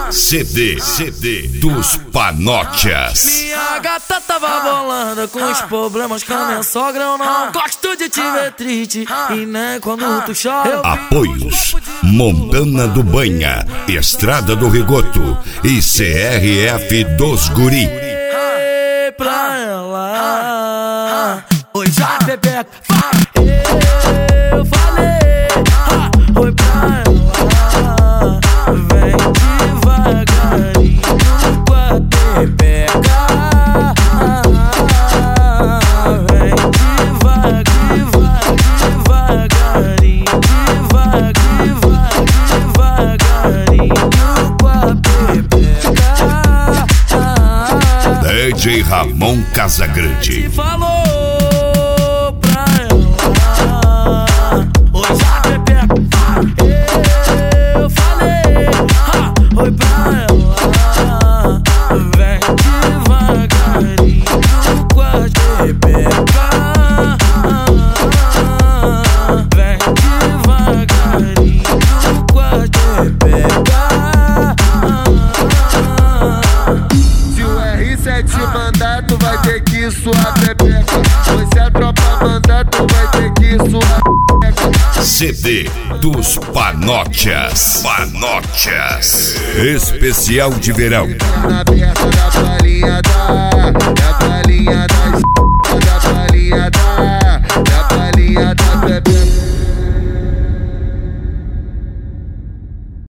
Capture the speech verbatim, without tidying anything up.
C D, C D dos Panotias. Minha gata tava bolando com os problemas com a minha sogra. Eu não gosto de te ver triste e nem quando tu chora. Apoios: Montana do Banha, Estrada do Rigoto e C R F dos Guri. Pra ela, oi já Pepeca, eu falei, oi pra ela, vem devagarinho com a Pepeca, vem devagarinho, devagarinho, devagarinho com a Pepeca. D J Ramon Casagrande. Falou pra ela, oi já Pepeca, eu falei, oi pra ela, vem devagarinho com a Pepeca, vem devagarinho com a Pepeca. Se mandar, tu vai ter que suar Pepeca. Se a tropa mandar, tu vai ter que suar Pepeca. C D dos Panotias. Panotias. Especial de verão. Na aberta da palhinha da